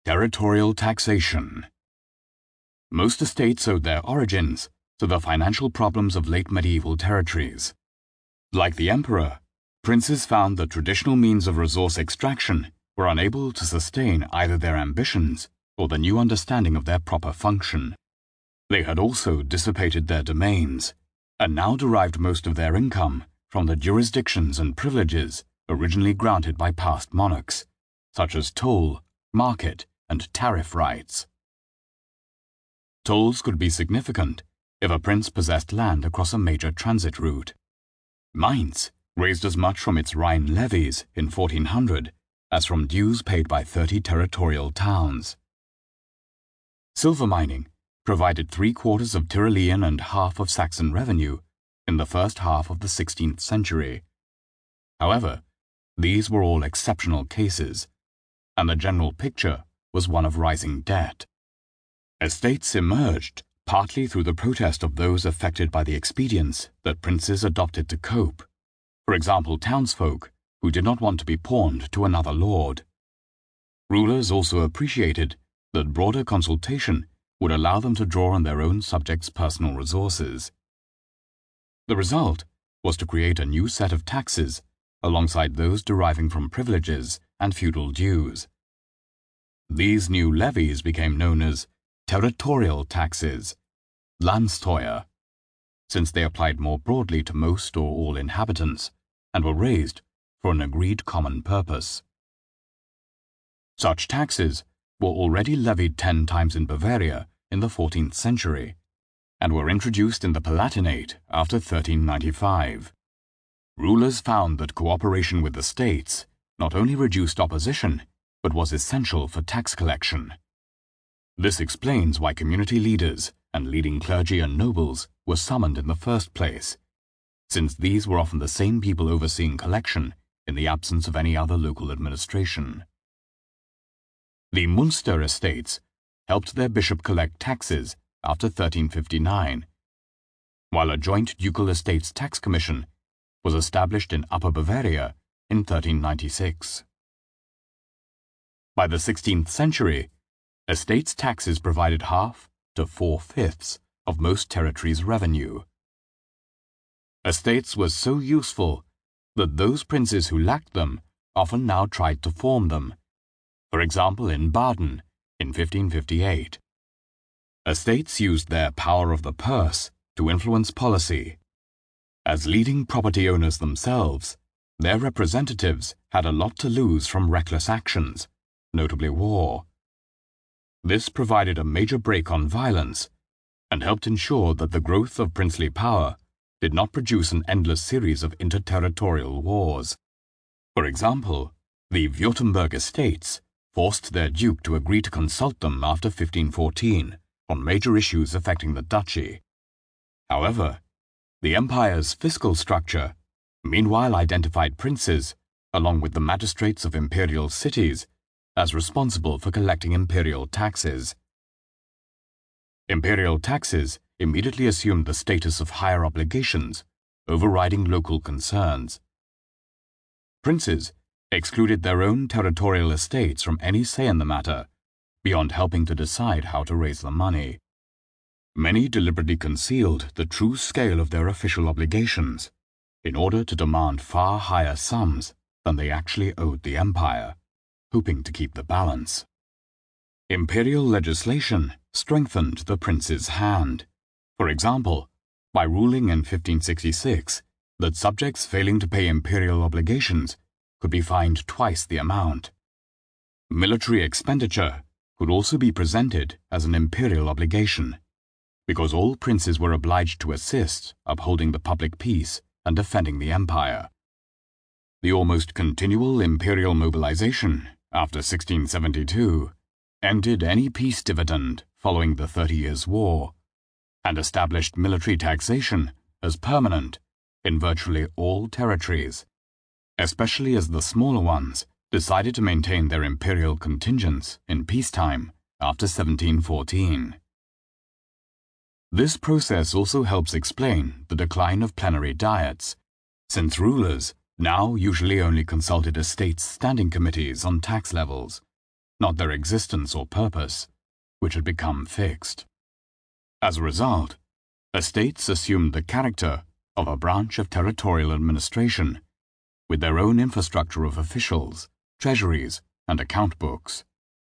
Territorial taxation. Most estates owed their origins to the financial problems of late medieval territories. Like the emperor, princes found that traditional means of resource extraction were unable to sustain either their ambitions or the new understanding of their proper function. They had also dissipated their domains, and now derived most of their income from the jurisdictions and privileges originally granted by past monarchs, such as toll, market, and tariff rights. Tolls could be significant if a prince possessed land across a major transit route. Mainz raised as much from its Rhine levies in 1400 as from dues paid by 30 territorial towns. Silver mining provided 3/4 of Tyrolean and half of Saxon revenue in the first half of the 16th century. However, these were all exceptional cases, and the general picture was one of rising debt. Estates emerged partly through the protest of those affected by the expedients that princes adopted to cope, for example townsfolk who did not want to be pawned to another lord. Rulers also appreciated that broader consultation would allow them to draw on their own subjects' personal resources. The result was to create a new set of taxes alongside those deriving from privileges and feudal dues. These new levies became known as territorial taxes, Landsteuer, since they applied more broadly to most or all inhabitants and were raised for an agreed common purpose. Such taxes were already levied 10 times in Bavaria in the 14th century and were introduced in the Palatinate after 1395. Rulers found that cooperation with the states not only reduced opposition but was essential for tax collection. This explains why community leaders and leading clergy and nobles were summoned in the first place, since these were often the same people overseeing collection in the absence of any other local administration. The Munster estates helped their bishop collect taxes after 1359, while a joint ducal estates tax commission was established in Upper Bavaria in 1396. By the 16th century, estates taxes provided half to 4/5 of most territories' revenue. Estates were so useful that those princes who lacked them often now tried to form them, for example in Baden in 1558. Estates used their power of the purse to influence policy. As leading property owners themselves, their representatives had a lot to lose from reckless actions, notably war. This provided a major brake on violence and helped ensure that the growth of princely power did not produce an endless series of interterritorial wars. For example, the Württemberg estates forced their duke to agree to consult them after 1514 on major issues affecting the duchy. However, the empire's fiscal structure meanwhile identified princes, along with the magistrates of imperial cities, as responsible for collecting imperial taxes. Imperial taxes immediately assumed the status of higher obligations, overriding local concerns. Princes excluded their own territorial estates from any say in the matter, beyond helping to decide how to raise the money. Many deliberately concealed the true scale of their official obligations in order to demand far higher sums than they actually owed the empire, hoping to keep the balance. Imperial legislation strengthened the prince's hand, for example, by ruling in 1566 that subjects failing to pay imperial obligations could be fined twice the amount. Military expenditure could also be presented as an imperial obligation, because all princes were obliged to assist upholding the public peace and defending the empire. The almost continual imperial mobilization after 1672 ended any peace dividend following the 30 Years' War and established military taxation as permanent in virtually all territories, especially as the smaller ones decided to maintain their imperial contingents in peacetime after 1714. This process also helps explain the decline of plenary diets, since rulers now usually only consulted estates' standing committees on tax levels, not their existence or purpose, which had become fixed. As a result, estates assumed the character of a branch of territorial administration, with their own infrastructure of officials, treasuries, and account books.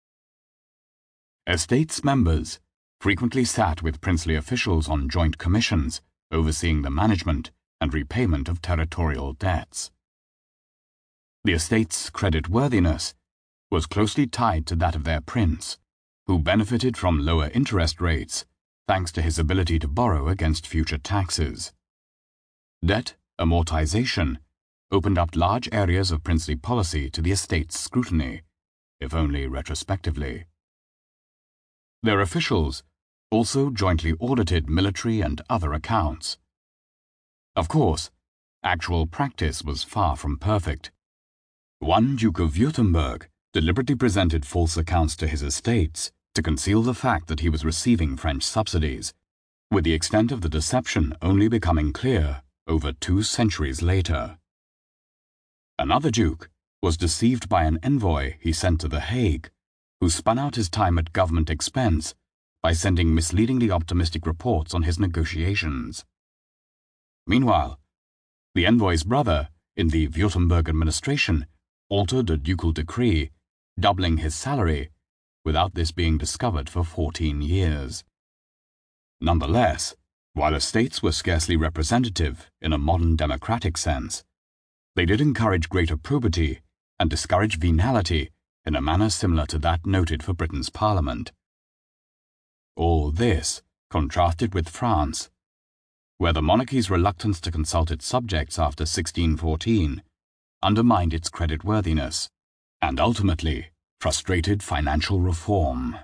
Estates members frequently sat with princely officials on joint commissions overseeing the management and repayment of territorial debts. The estate's creditworthiness was closely tied to that of their prince, who benefited from lower interest rates thanks to his ability to borrow against future taxes. Debt amortization opened up large areas of princely policy to the estate's scrutiny, if only retrospectively. Their officials also jointly audited military and other accounts. Of course, actual practice was far from perfect. One Duke of Württemberg deliberately presented false accounts to his estates to conceal the fact that he was receiving French subsidies, with the extent of the deception only becoming clear over 2 centuries later. Another duke was deceived by an envoy he sent to The Hague, who spun out his time at government expense by sending misleadingly optimistic reports on his negotiations. Meanwhile, the envoy's brother in the Württemberg administration altered a ducal decree, doubling his salary, without this being discovered for 14 years. Nonetheless, while estates were scarcely representative in a modern democratic sense, they did encourage greater probity and discourage venality in a manner similar to that noted for Britain's Parliament. All this contrasted with France, where the monarchy's reluctance to consult its subjects after 1614 undermined its creditworthiness and ultimately frustrated financial reform.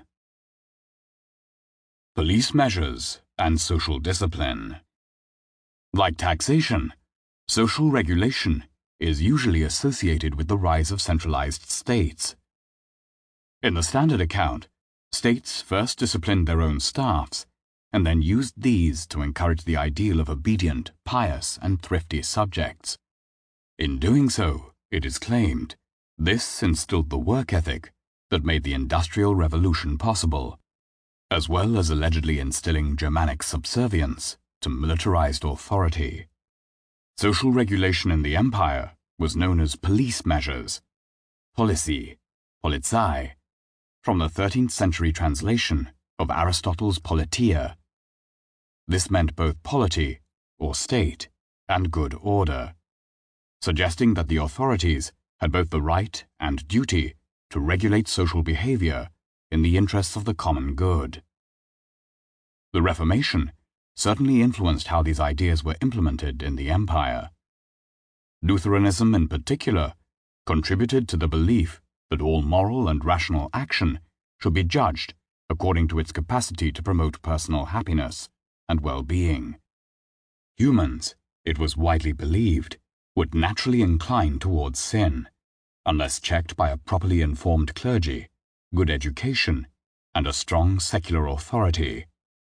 Police measures and social discipline. Like taxation, social regulation is usually associated with the rise of centralized states. In the standard account, states first disciplined their own staffs and then used these to encourage the ideal of obedient, pious, and thrifty subjects. In doing so, it is claimed, this instilled the work ethic that made the Industrial Revolution possible, as well as allegedly instilling Germanic subservience to militarized authority. Social regulation in the empire was known as police measures, policy, Polizei, from the 13th century translation of Aristotle's Politeia. This meant both polity, or state, and good order, suggesting that the authorities had both the right and duty to regulate social behavior in the interests of the common good. The Reformation certainly influenced how these ideas were implemented in the empire. Lutheranism, in particular, contributed to the belief that all moral and rational action should be judged according to its capacity to promote personal happiness and well-being. Humans, it was widely believed, would naturally incline towards sin, unless checked by a properly informed clergy, good education, and a strong secular authority.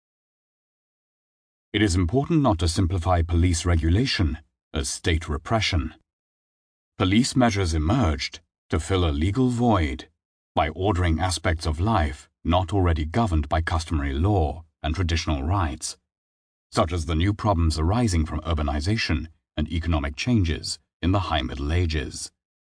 It is important not to simplify police regulation as state repression. Police measures emerged to fill a legal void by ordering aspects of life not already governed by customary law and traditional rights, such as the new problems arising from urbanization and economic changes in the High Middle Ages.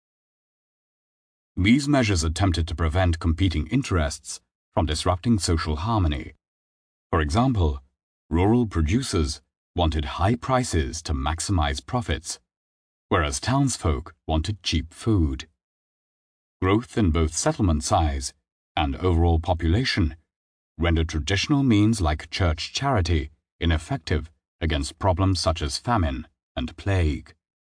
These measures attempted to prevent competing interests from disrupting social harmony. For example, rural producers wanted high prices to maximize profits, whereas townsfolk wanted cheap food. Growth in both settlement size and overall population rendered traditional means like church charity ineffective against problems such as famine and plague.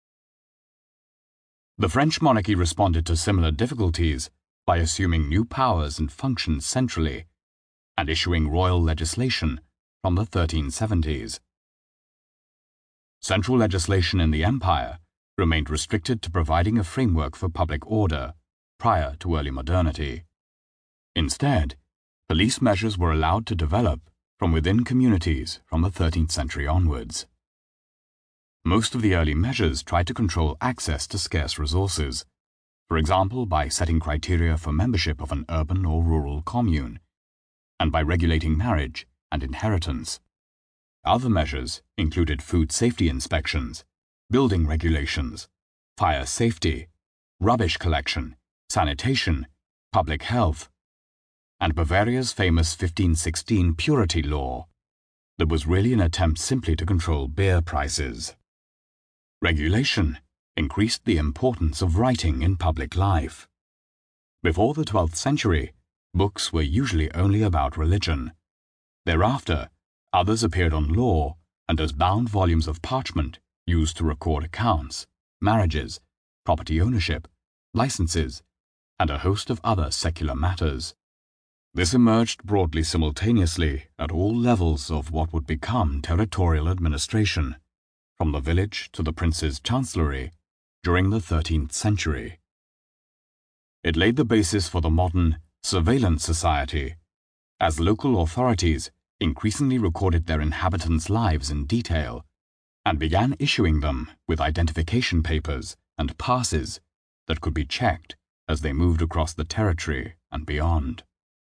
The French monarchy responded to similar difficulties by assuming new powers and functions centrally and issuing royal legislation from the 1370s. Central legislation in the empire remained restricted to providing a framework for public order prior to early modernity. Instead, police measures were allowed to develop from within communities from the 13th century onwards. Most of the early measures tried to control access to scarce resources, for example by setting criteria for membership of an urban or rural commune, and by regulating marriage and inheritance. Other measures included food safety inspections, building regulations, fire safety, rubbish collection, sanitation, public health, and Bavaria's famous 1516 purity law that was really an attempt simply to control beer prices. Regulation increased the importance of writing in public life. Before the 12th century, books were usually only about religion. Thereafter, others appeared on law and as bound volumes of parchment used to record accounts, marriages, property ownership, licenses, and a host of other secular matters. This emerged broadly simultaneously at all levels of what would become territorial administration, from the village to the prince's chancellery, during the 13th century. It laid the basis for the modern surveillance society, as local authorities increasingly recorded their inhabitants' lives in detail and began issuing them with identification papers and passes that could be checked as they moved across the territory and beyond.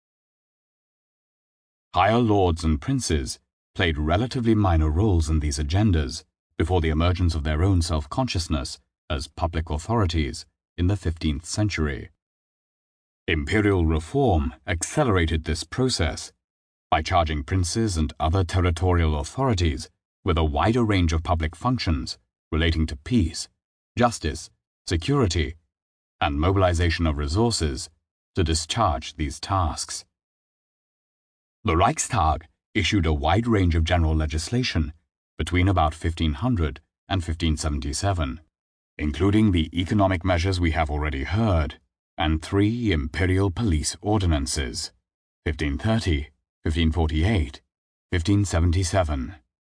Higher lords and princes played relatively minor roles in these agendas before the emergence of their own self-consciousness as public authorities in the 15th century. Imperial reform accelerated this process by charging princes and other territorial authorities with a wider range of public functions relating to peace, justice, security, and mobilization of resources to discharge these tasks. The Reichstag issued a wide range of general legislation between about 1500 and 1577, including the economic measures we have already heard, and 3 imperial police ordinances, 1530, 1548, 1577.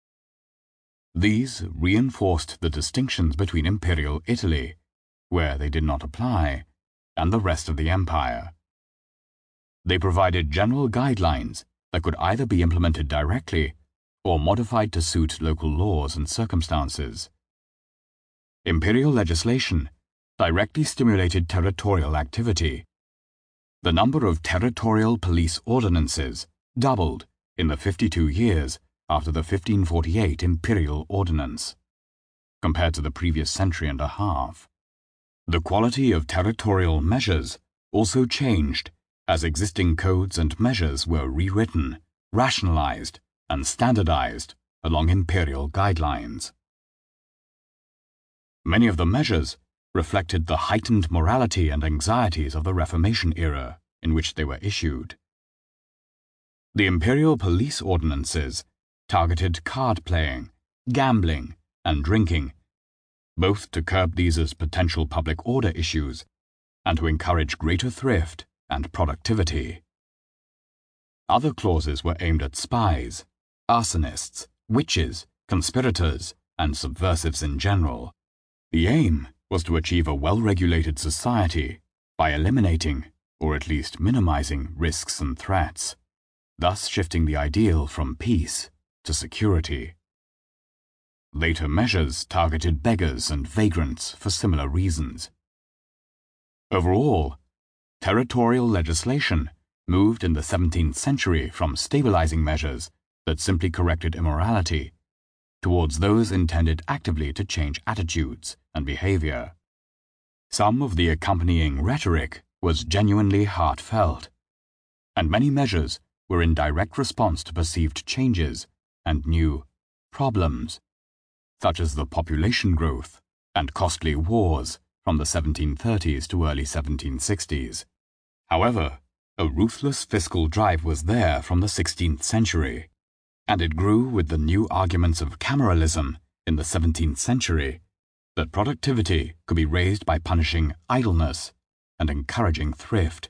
These reinforced the distinctions between Imperial Italy, where they did not apply, and the rest of the empire. They provided general guidelines that could either be implemented directly or modified to suit local laws and circumstances. Imperial legislation directly stimulated territorial activity. The number of territorial police ordinances doubled in the 52 years after the 1548 Imperial Ordinance, compared to the previous century and a half. The quality of territorial measures also changed as existing codes and measures were rewritten, rationalized, and standardized along imperial guidelines. Many of the measures reflected the heightened morality and anxieties of the Reformation era in which they were issued. The imperial police ordinances targeted card playing, gambling, and drinking, both to curb these as potential public order issues and to encourage greater thrift and productivity. Other clauses were aimed at spies, arsonists, witches, conspirators, and subversives in general. The aim was to achieve a well-regulated society by eliminating, or at least minimizing, risks and threats, thus shifting the ideal from peace to security. Later measures targeted beggars and vagrants for similar reasons. Overall, territorial legislation moved in the 17th century from stabilizing measures that simply corrected immorality towards those intended actively to change attitudes and behavior. Some of the accompanying rhetoric was genuinely heartfelt, and many measures were in direct response to perceived changes and new problems, such as the population growth and costly wars from the 1730s to early 1760s. However, a ruthless fiscal drive was there from the 16th century, and it grew with the new arguments of cameralism in the 17th century that productivity could be raised by punishing idleness and encouraging thrift.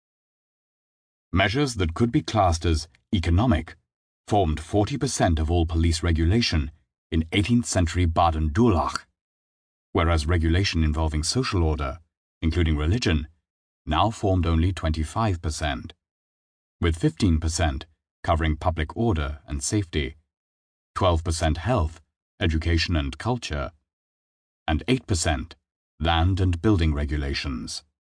Measures that could be classed as economic formed 40% of all police regulation in 18th century Baden-Durlach, whereas regulation involving social order, including religion, now formed only 25%, with 15% covering public order and safety, 12% health, education and culture, and 8% land and building regulations.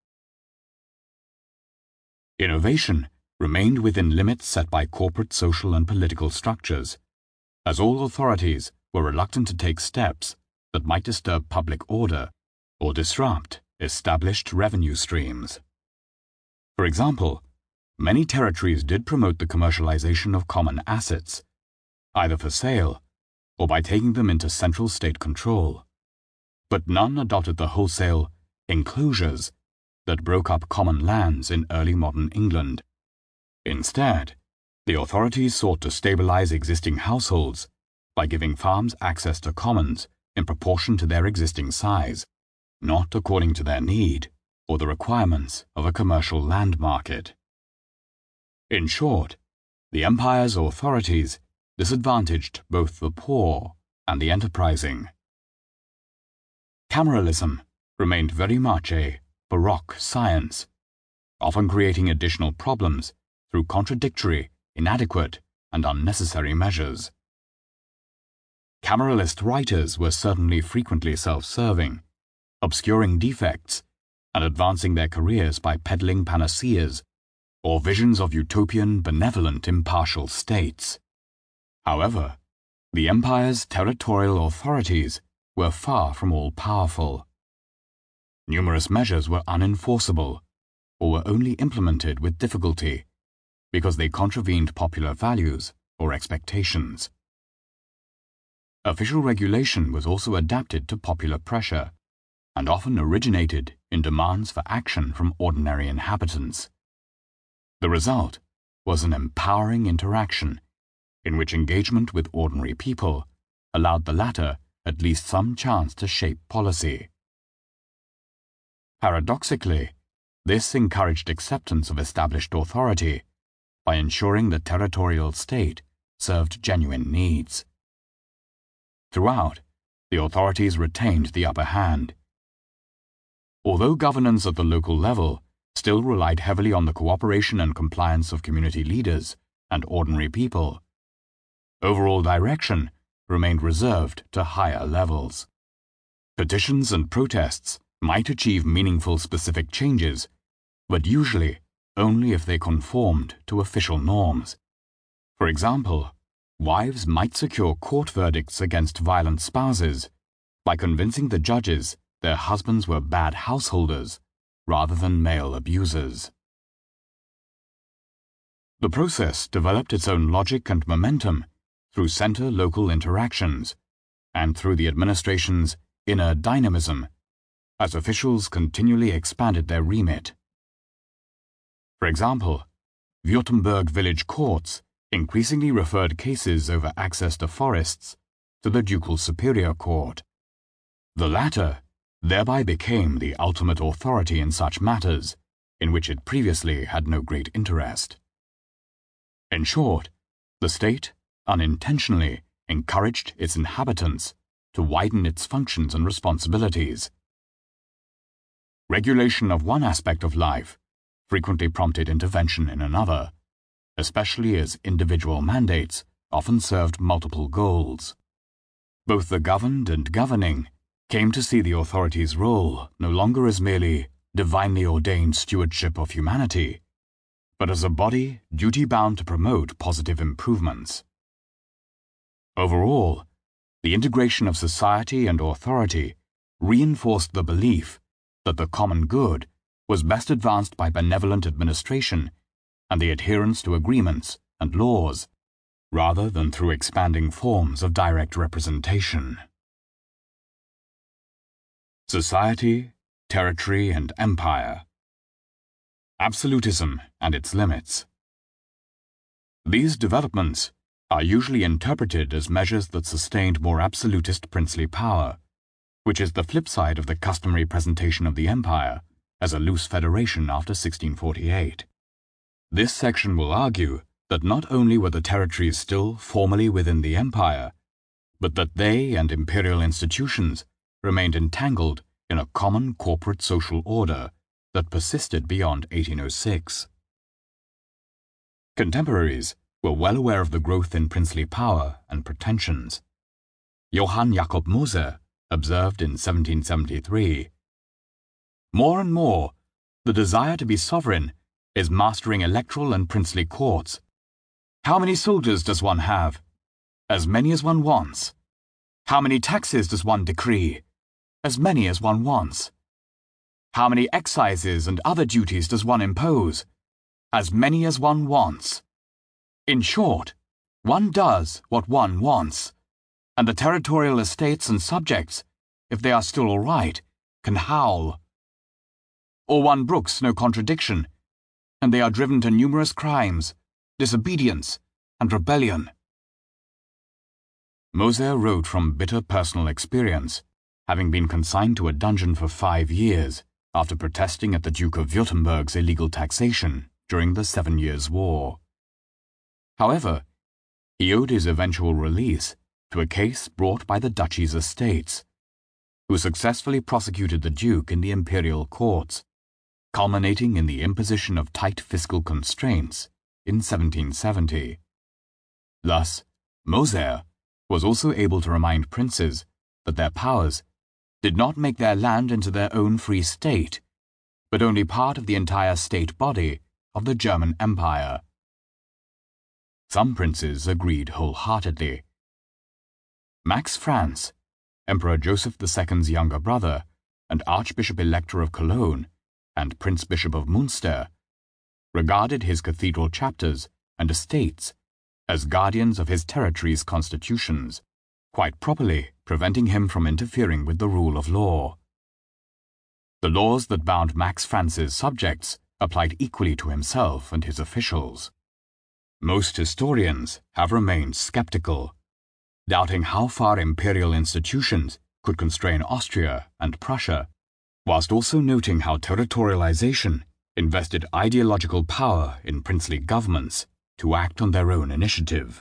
Innovation remained within limits set by corporate, social, and political structures, as all authorities were reluctant to take steps that might disturb public order or disrupt established revenue streams. For example, many territories did promote the commercialization of common assets, either for sale or by taking them into central state control, but none adopted the wholesale enclosures that broke up common lands in early modern England. Instead, the authorities sought to stabilize existing households by giving farms access to commons in proportion to their existing size, not according to their need or the requirements of a commercial land market. In short, the empire's authorities disadvantaged both the poor and the enterprising. Cameralism remained very much a baroque science, often creating additional problems through contradictory, inadequate, and unnecessary measures. Cameralist writers were certainly frequently self-serving, obscuring defects and advancing their careers by peddling panaceas or visions of utopian, benevolent, impartial states. However, the empire's territorial authorities were far from all-powerful. Numerous measures were unenforceable or were only implemented with difficulty because they contravened popular values or expectations. Official regulation was also adapted to popular pressure and often originated in demands for action from ordinary inhabitants. The result was an empowering interaction in which engagement with ordinary people allowed the latter at least some chance to shape policy. Paradoxically, this encouraged acceptance of established authority by ensuring the territorial state served genuine needs. Throughout, the authorities retained the upper hand. Although governance at the local level still relied heavily on the cooperation and compliance of community leaders and ordinary people, overall direction remained reserved to higher levels. Petitions and protests might achieve meaningful specific changes, but usually only if they conformed to official norms. For example, wives might secure court verdicts against violent spouses by convincing the judges their husbands were bad householders rather than male abusers. The process developed its own logic and momentum through center-local interactions and through the administration's inner dynamism as officials continually expanded their remit. For example, Württemberg village courts increasingly referred cases over access to forests to the ducal superior court. The latter thereby became the ultimate authority in such matters, in which it previously had no great interest. In short, the state unintentionally encouraged its inhabitants to widen its functions and responsibilities. Regulation of one aspect of life frequently prompted intervention in another, especially as individual mandates often served multiple goals. Both the governed and governing came to see the authorities' role no longer as merely divinely ordained stewardship of humanity, but as a body duty-bound to promote positive improvements. Overall, the integration of society and authority reinforced the belief that the common good was best advanced by benevolent administration and the adherence to agreements and laws, rather than through expanding forms of direct representation. Society, territory, and empire. Absolutism and its limits. These developments are usually interpreted as measures that sustained more absolutist princely power, which is the flip side of the customary presentation of the empire as a loose federation after 1648. This section will argue that not only were the territories still formally within the empire, but that they and imperial institutions remained entangled in a common corporate social order that persisted beyond 1806. Contemporaries were well aware of the growth in princely power and pretensions. Johann Jakob Moser observed in 1773, "More and more, the desire to be sovereign is mastering electoral and princely courts. How many soldiers does one have? As many as one wants. How many taxes does one decree? As many as one wants. How many excises and other duties does one impose? As many as one wants. In short, one does what one wants, and the territorial estates and subjects, if they are still all right, can howl. Or one brooks no contradiction, and they are driven to numerous crimes, disobedience, and rebellion. Moser wrote from bitter personal experience, having been consigned to a dungeon for 5 years after protesting at the Duke of Württemberg's illegal taxation during the 7 Years' War. However, he owed his eventual release to a case brought by the Duchy's estates, who successfully prosecuted the Duke in the imperial courts, culminating in the imposition of tight fiscal constraints in 1770. Thus, Moser was also able to remind princes that their powers did not make their land into their own free state, but only part of the entire state body of the German Empire. Some princes agreed wholeheartedly. Max Franz, Emperor Joseph II's younger brother and Archbishop-Elector of Cologne and Prince-Bishop of Münster, regarded his cathedral chapters and estates as guardians of his territory's constitutions, quite properly preventing him from interfering with the rule of law. The laws that bound Max Franz's subjects applied equally to himself and his officials. Most historians have remained skeptical, doubting how far imperial institutions could constrain Austria and Prussia, whilst also noting how territorialization invested ideological power in princely governments to act on their own initiative.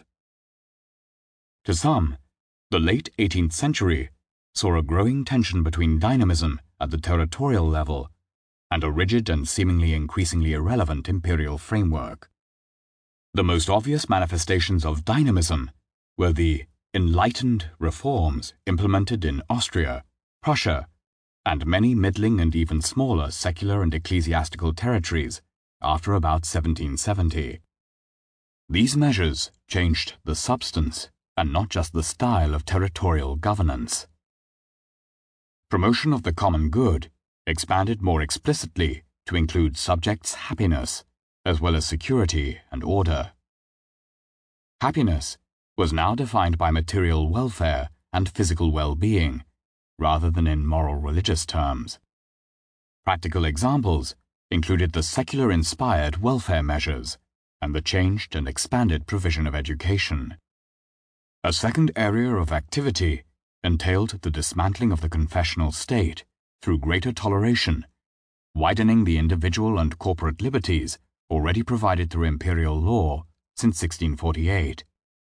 To some, the late 18th century saw a growing tension between dynamism at the territorial level and a rigid and seemingly increasingly irrelevant imperial framework. The most obvious manifestations of dynamism were the enlightened reforms implemented in Austria, Prussia, and many middling and even smaller secular and ecclesiastical territories after about 1770. These measures changed the substance and not just the style of territorial governance. Promotion of the common good expanded more explicitly to include subjects' happiness, as well as security and order. Happiness was now defined by material welfare and physical well-being, rather than in moral religious terms. Practical examples included the secular-inspired welfare measures and the changed and expanded provision of education. A second area of activity entailed the dismantling of the confessional state through greater toleration, widening the individual and corporate liberties already provided through imperial law since 1648.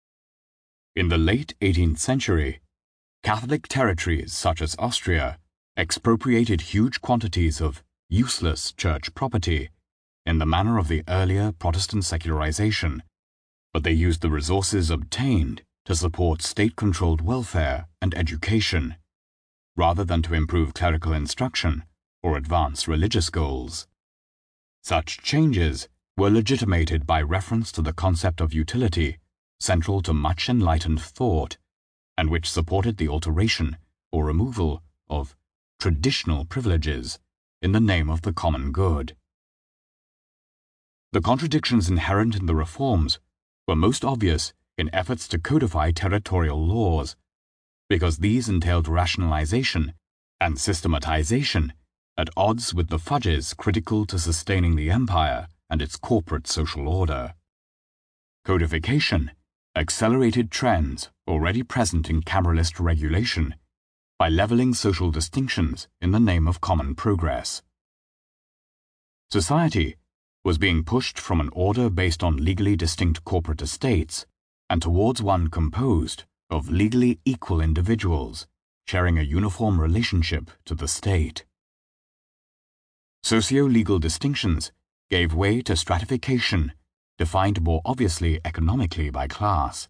In the late 18th century, Catholic territories such as Austria expropriated huge quantities of useless church property in the manner of the earlier Protestant secularization, but they used the resources obtained to support state-controlled welfare and education, rather than to improve clerical instruction or advance religious goals. Such changes were legitimated by reference to the concept of utility, central to much enlightened thought, and which supported the alteration or removal of traditional privileges in the name of the common good. The contradictions inherent in the reforms were most obvious in efforts to codify territorial laws, because these entailed rationalization and systematization at odds with the fudges critical to sustaining the empire and its corporate social order. Codification accelerated trends already present in cameralist regulation by leveling social distinctions in the name of common progress. Society was being pushed from an order based on legally distinct corporate estates and towards one composed of legally equal individuals sharing a uniform relationship to the state. Socio-legal distinctions gave way to stratification, defined more obviously economically by class.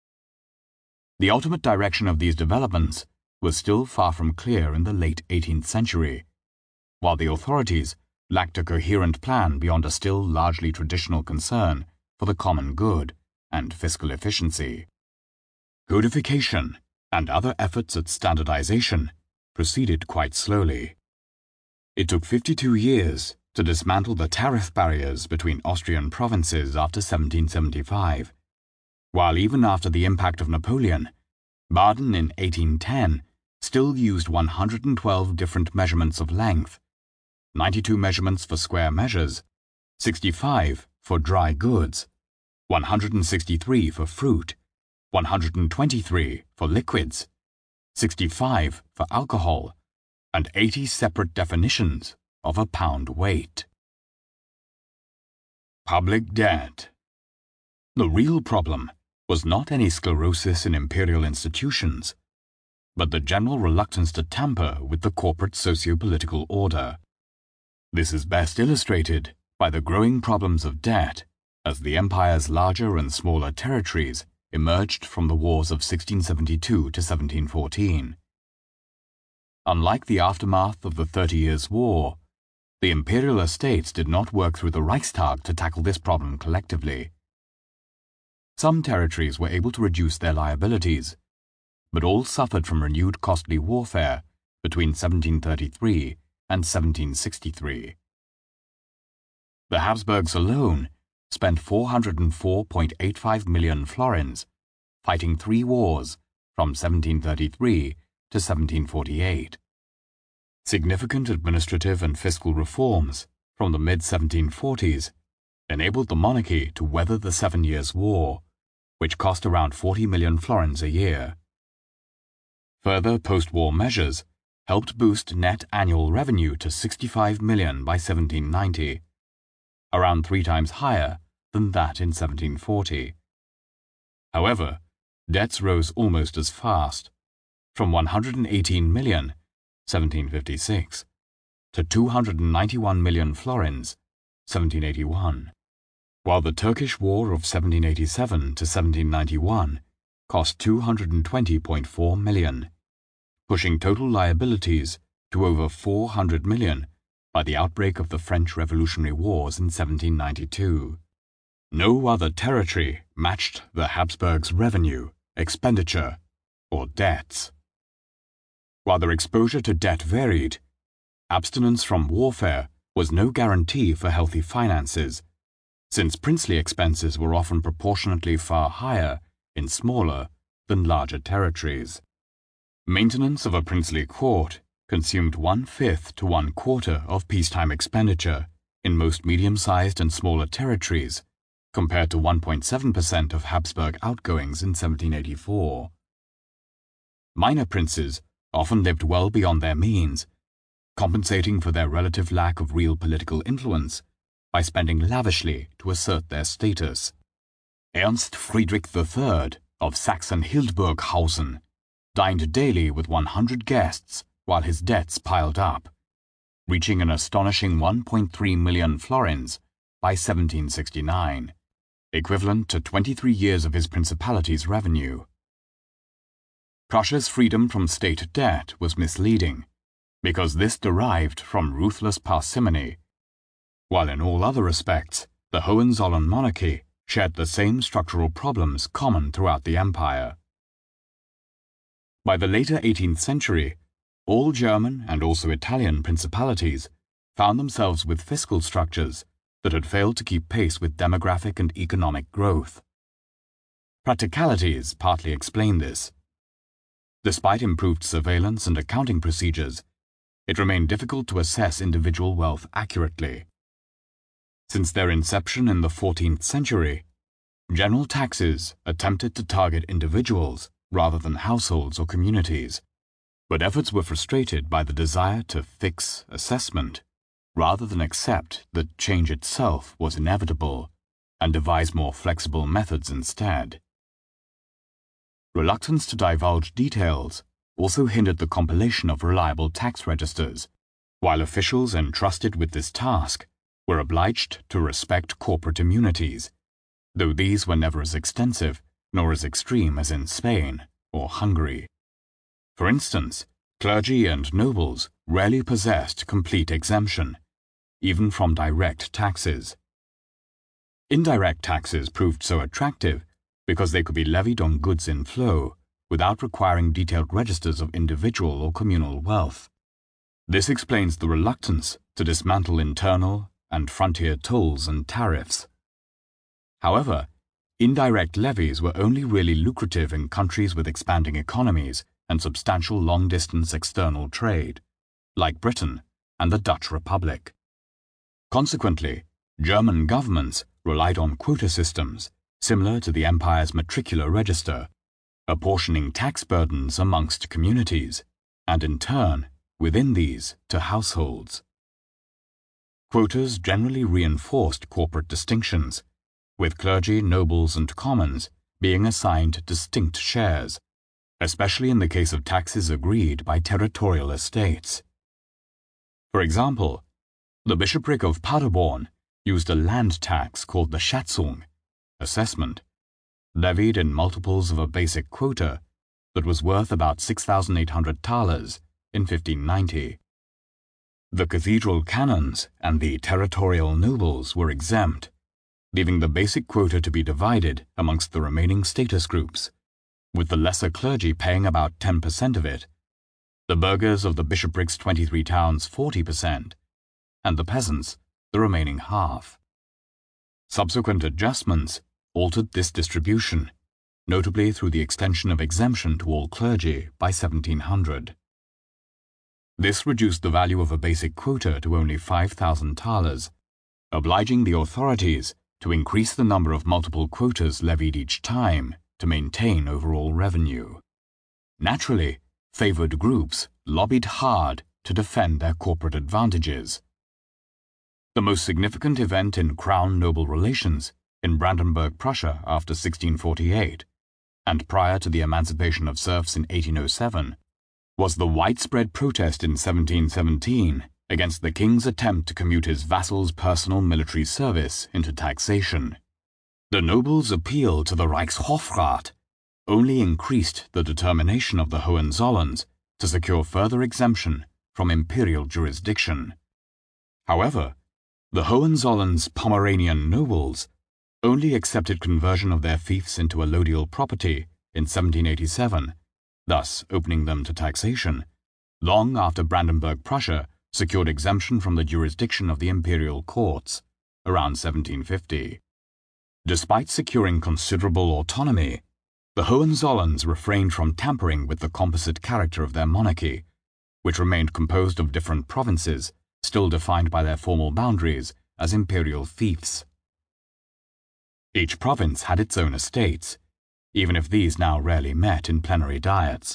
The ultimate direction of these developments was still far from clear in the late 18th century, while the authorities lacked a coherent plan beyond a still largely traditional concern for the common good and fiscal efficiency. Codification and other efforts at standardization proceeded quite slowly. It took 52 years to dismantle the tariff barriers between Austrian provinces after 1775, while even after the impact of Napoleon, Baden in 1810 still used 112 different measurements of length, 92 measurements for square measures, 65 for dry goods, 163 for fruit, 123 for liquids, 65 for alcohol, and 80 separate definitions of a pound weight. Public debt. The real problem was not any sclerosis in imperial institutions, but the general reluctance to tamper with the corporate socio-political order. This is best illustrated by the growing problems of debt as the empire's larger and smaller territories emerged from the wars of 1672 to 1714. Unlike the aftermath of the 30 Years' War, the imperial estates did not work through the Reichstag to tackle this problem collectively. Some territories were able to reduce their liabilities, but all suffered from renewed costly warfare between 1733 and 1763. The Habsburgs alone spent 404.85 million florins, fighting 3 wars from 1733 to 1748. Significant administrative and fiscal reforms from the mid-1740s enabled the monarchy to weather the 7 Years' War, which cost around 40 million florins a year. Further post-war measures helped boost net annual revenue to 65 million by 1790, around 3 times higher than that in 1740. However, debts rose almost as fast, from 118 million, 1756, to 291 million florins, 1781, while the Turkish War of 1787 to 1791 cost 220.4 million, pushing total liabilities to over 400 million by the outbreak of the French Revolutionary Wars in 1792. No other territory matched the Habsburgs' revenue, expenditure, or debts. While their exposure to debt varied, abstinence from warfare was no guarantee for healthy finances, since princely expenses were often proportionately far higher in smaller than larger territories. Maintenance of a princely court consumed 1/5 to 1/4 of peacetime expenditure in most medium-sized and smaller territories, compared to 1.7% of Habsburg outgoings in 1784. Minor princes often lived well beyond their means, compensating for their relative lack of real political influence by spending lavishly to assert their status. Ernst Friedrich III of Sachsen-Hildburghausen dined daily with 100 guests while his debts piled up, reaching an astonishing 1.3 million florins by 1769, equivalent to 23 years of his principality's revenue. Prussia's freedom from state debt was misleading, because this derived from ruthless parsimony, while in all other respects the Hohenzollern monarchy shared the same structural problems common throughout the empire. By the later 18th century, all German and also Italian principalities found themselves with fiscal structures that had failed to keep pace with demographic and economic growth. Practicalities partly explain this. Despite improved surveillance and accounting procedures, it remained difficult to assess individual wealth accurately. Since their inception in the 14th century, general taxes attempted to target individuals rather than households or communities, but efforts were frustrated by the desire to fix assessment rather than accept that change itself was inevitable and devise more flexible methods instead. Reluctance to divulge details also hindered the compilation of reliable tax registers, while officials entrusted with this task were obliged to respect corporate immunities, though these were never as extensive nor as extreme as in Spain or Hungary. For instance, clergy and nobles rarely possessed complete exemption, even from direct taxes. Indirect taxes proved so attractive because they could be levied on goods in flow without requiring detailed registers of individual or communal wealth. This explains the reluctance to dismantle internal and frontier tolls and tariffs. However, indirect levies were only really lucrative in countries with expanding economies and substantial long-distance external trade, like Britain and the Dutch Republic. Consequently, German governments relied on quota systems similar to the empire's matricular register, apportioning tax burdens amongst communities, and in turn, within these, to households. Quotas generally reinforced corporate distinctions, with clergy, nobles, and commons being assigned distinct shares, especially in the case of taxes agreed by territorial estates. For example, the bishopric of Paderborn used a land tax called the Schatzung, assessment, levied in multiples of a basic quota that was worth about 6,800 thalers in 1590. The cathedral canons and the territorial nobles were exempt, leaving the basic quota to be divided amongst the remaining status groups, with the lesser clergy paying about 10% of it, the burghers of the bishopric's 23 towns 40%, and the peasants the remaining half. Subsequent adjustments altered this distribution, notably through the extension of exemption to all clergy by 1700. This reduced the value of a basic quota to only 5,000 thalers, obliging the authorities to increase the number of multiple quotas levied each time to maintain overall revenue. Naturally, favored groups lobbied hard to defend their corporate advantages. The most significant event in crown-noble relations in Brandenburg, Prussia after 1648, and prior to the emancipation of serfs in 1807, was the widespread protest in 1717 against the king's attempt to commute his vassals' personal military service into taxation. The nobles' appeal to the Reichshofrat only increased the determination of the Hohenzollerns to secure further exemption from imperial jurisdiction. However, the Hohenzollerns' Pomeranian nobles only accepted conversion of their fiefs into allodial property in 1787, thus opening them to taxation, long after Brandenburg, Prussia secured exemption from the jurisdiction of the imperial courts, around 1750. Despite securing considerable autonomy, the Hohenzollerns refrained from tampering with the composite character of their monarchy, which remained composed of different provinces, still defined by their formal boundaries as imperial fiefs. Each province had its own estates, even if these now rarely met in plenary diets.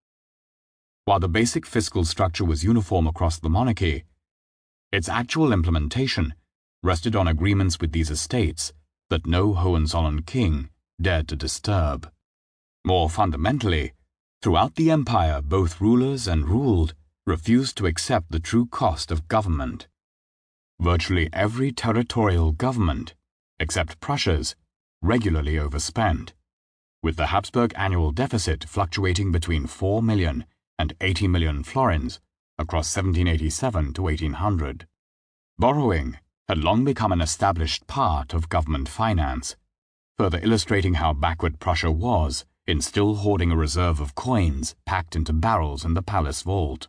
While the basic fiscal structure was uniform across the monarchy, its actual implementation rested on agreements with these estates that no Hohenzollern king dared to disturb. More fundamentally, throughout the empire both rulers and ruled refused to accept the true cost of government. Virtually every territorial government, except Prussia's, regularly overspent, with the Habsburg annual deficit fluctuating between 4 million and 80 million florins across 1787 to 1800. Borrowing had long become an established part of government finance, further illustrating how backward Prussia was in still hoarding a reserve of coins packed into barrels in the palace vault.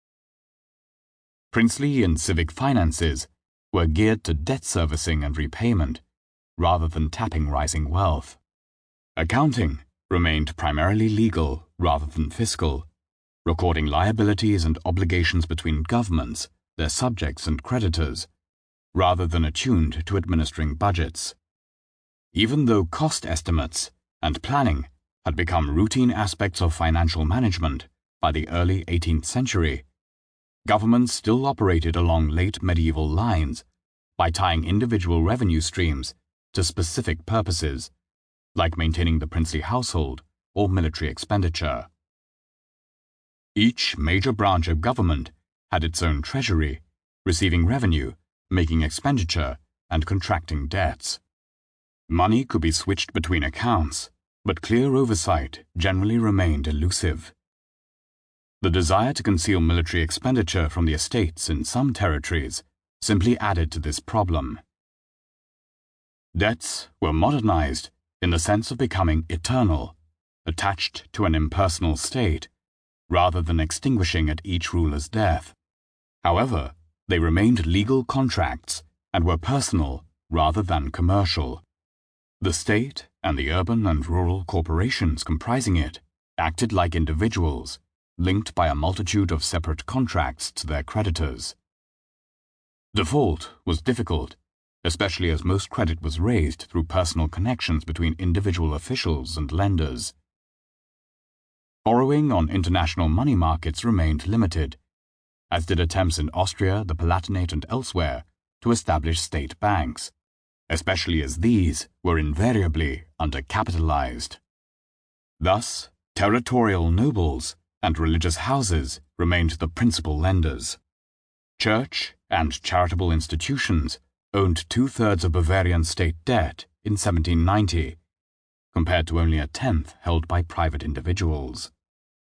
Princely and civic finances were geared to debt servicing and repayment, rather than tapping rising wealth. Accounting remained primarily legal rather than fiscal, recording liabilities and obligations between governments, their subjects and creditors, rather than attuned to administering budgets. Even though cost estimates and planning had become routine aspects of financial management by the early 18th century, governments still operated along late medieval lines by tying individual revenue streams to specific purposes, like maintaining the princely household or military expenditure. Each major branch of government had its own treasury, receiving revenue, making expenditure, and contracting debts. Money could be switched between accounts, but clear oversight generally remained elusive. The desire to conceal military expenditure from the estates in some territories simply added to this problem. Debts were modernized in the sense of becoming eternal, attached to an impersonal state, rather than extinguishing at each ruler's death. However, they remained legal contracts and were personal rather than commercial. The state and the urban and rural corporations comprising it acted like individuals, linked by a multitude of separate contracts to their creditors. Default was difficult, especially as most credit was raised through personal connections between individual officials and lenders. Borrowing on international money markets remained limited, as did attempts in Austria, the Palatinate, and elsewhere to establish state banks, especially as these were invariably undercapitalized. Thus, territorial nobles and religious houses remained the principal lenders. Church and charitable institutions owned 2/3 of Bavarian state debt in 1790, compared to only 1/10 held by private individuals.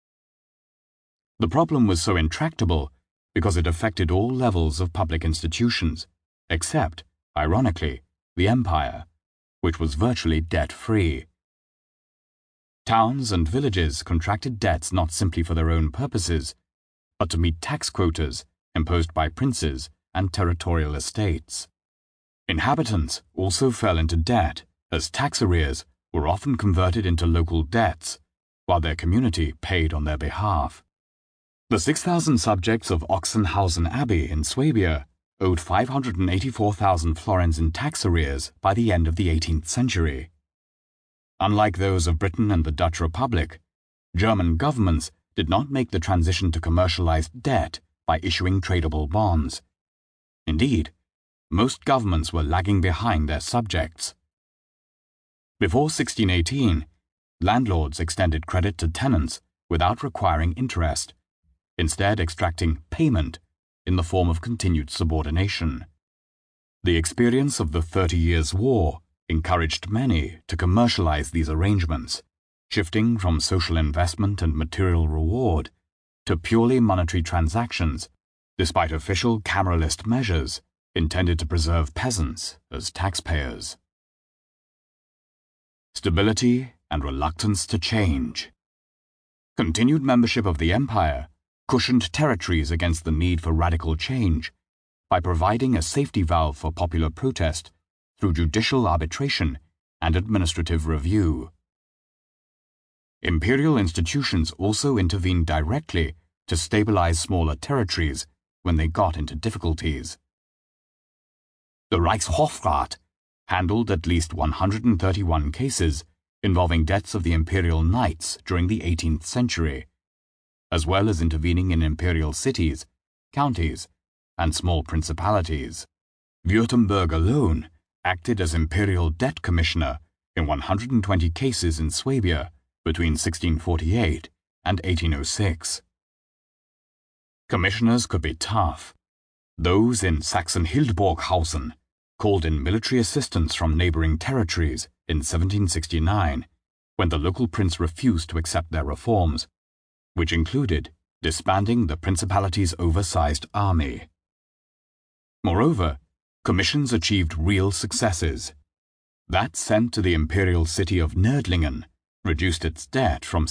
The problem was so intractable because it affected all levels of public institutions, except, ironically, the empire, which was virtually debt-free. Towns and villages contracted debts not simply for their own purposes, but to meet tax quotas imposed by princes and territorial estates. Inhabitants also fell into debt, as tax arrears were often converted into local debts, while their community paid on their behalf. The 6,000 subjects of Ochsenhausen Abbey in Swabia owed 584,000 florins in tax arrears by the end of the 18th century. Unlike those of Britain and the Dutch Republic, German governments did not make the transition to commercialized debt by issuing tradable bonds. Indeed, most governments were lagging behind their subjects. Before 1618, landlords extended credit to tenants without requiring interest, instead extracting payment in the form of continued subordination. The experience of the 30 Years' War encouraged many to commercialize these arrangements, shifting from social investment and material reward to purely monetary transactions, despite official cameralist measures intended to preserve peasants as taxpayers. Stability and reluctance to change. Continued membership of the empire cushioned territories against the need for radical change by providing a safety valve for popular protest through judicial arbitration and administrative review. Imperial institutions also intervened directly to stabilize smaller territories when they got into difficulties. The Reichshofrat handled at least 131 cases involving debts of the imperial knights during the 18th century, as well as intervening in imperial cities, counties, and small principalities. Württemberg alone acted as imperial debt commissioner in 120 cases in Swabia between 1648 and 1806. Commissioners could be tough. Those in Sachsen-Hildburghausen called in military assistance from neighboring territories in 1769 when the local prince refused to accept their reforms, which included disbanding the principality's oversized army. Moreover, commissions achieved real successes. That sent to the imperial city of Nördlingen reduced its debt from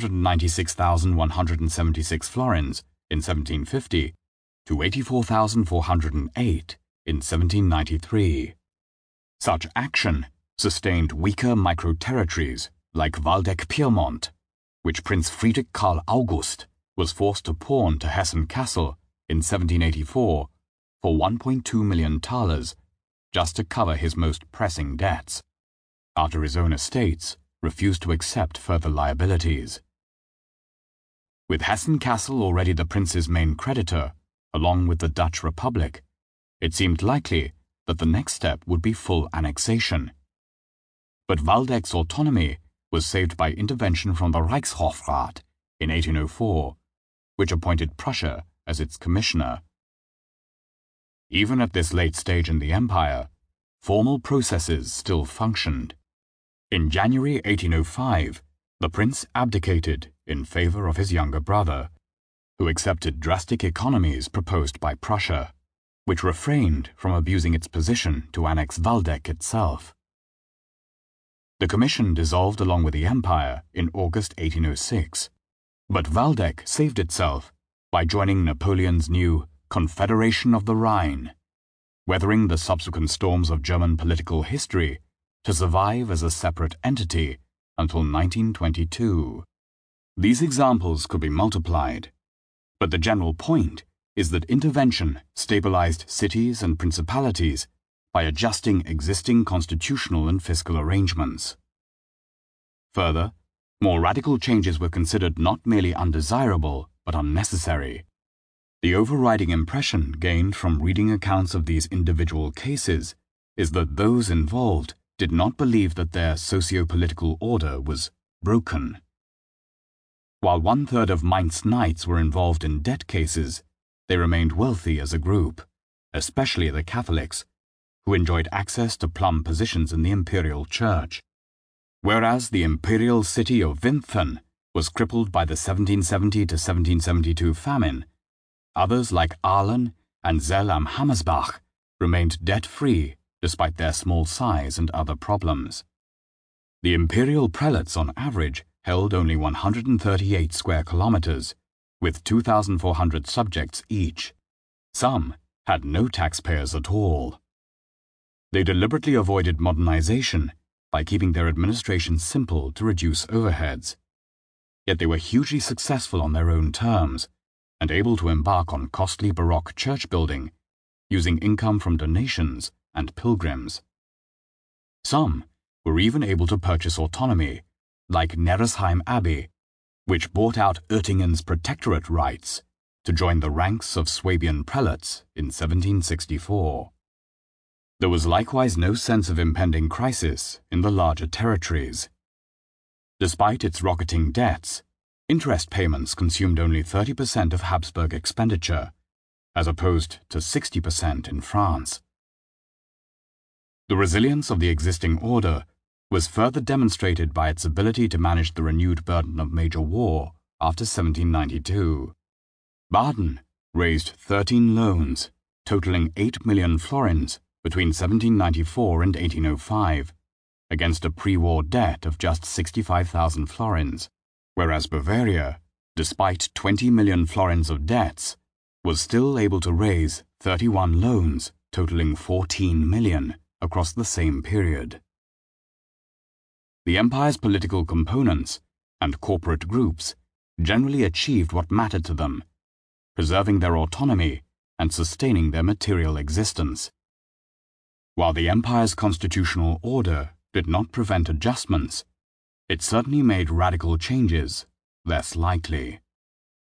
696,176 florins in 1750 to 84,408 in 1793. Such action sustained weaker micro-territories like Waldeck-Pyrmont, which Prince Friedrich Karl August was forced to pawn to Hessen-Kassel in 1784 for 1.2 million thalers just to cover his most pressing debts, after his own estates refused to accept further liabilities. With Hessen-Kassel already the prince's main creditor, along with the Dutch Republic, it seemed likely that the next step would be full annexation. But Waldeck's autonomy was saved by intervention from the Reichshofrat in 1804, which appointed Prussia as its commissioner. Even at this late stage in the empire, formal processes still functioned. In January 1805, the prince abdicated in favor of his younger brother, who accepted drastic economies proposed by Prussia. which refrained from abusing its position to annex Waldeck itself. The Commission dissolved along with the Empire in August 1806, but Waldeck saved itself by joining Napoleon's new Confederation of the Rhine, weathering the subsequent storms of German political history to survive as a separate entity until 1922. These examples could be multiplied, but the general point is that intervention stabilized cities and principalities by adjusting existing constitutional and fiscal arrangements. Further, more radical changes were considered not merely undesirable but unnecessary. The overriding impression gained from reading accounts of these individual cases is that those involved did not believe that their socio-political order was broken. While 1/3 of Mainz knights were involved in debt cases, they remained wealthy as a group, especially the Catholics, who enjoyed access to plum positions in the imperial church. Whereas the imperial city of Wimpfen was crippled by the 1770 to 1772 famine, others like Aalen and Zell am Hammersbach remained debt-free despite their small size and other problems. The imperial prelates on average held only 138 square kilometers, with 2,400 subjects each. Some had no taxpayers at all. They deliberately avoided modernization by keeping their administration simple to reduce overheads. Yet they were hugely successful on their own terms and able to embark on costly Baroque church building using income from donations and pilgrims. Some were even able to purchase autonomy, like Neresheim Abbey, which bought out Oettingen's protectorate rights to join the ranks of Swabian prelates in 1764. There was likewise no sense of impending crisis in the larger territories. Despite its rocketing debts, interest payments consumed only 30% of Habsburg expenditure, as opposed to 60% in France. The resilience of the existing order was further demonstrated by its ability to manage the renewed burden of major war after 1792. Baden raised 13 loans, totaling 8 million florins between 1794 and 1805, against a pre-war debt of just 65,000 florins, whereas Bavaria, despite 20 million florins of debts, was still able to raise 31 loans totaling 14 million across the same period. The empire's political components and corporate groups generally achieved what mattered to them, preserving their autonomy and sustaining their material existence. While the empire's constitutional order did not prevent adjustments, it certainly made radical changes less likely.